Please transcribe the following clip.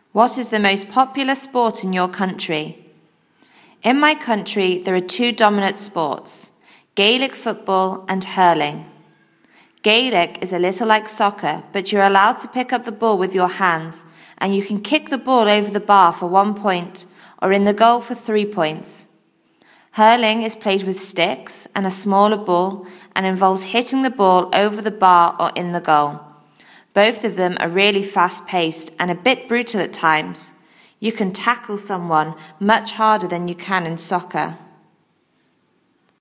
What is the most popular sport in your country? In my country, there are two dominant sports, Gaelic football and hurling. Gaelic is a little like soccer, but you're allowed to pick up the ball with your hands, and you can kick the ball over the bar for 1 point, or in the goal for 3 points. Hurling is played with sticks and a smaller ball, and involves hitting the ball over the bar or in the goal. Both of them are really fast-paced and a bit brutal at times. You can tackle someone much harder than you can in soccer.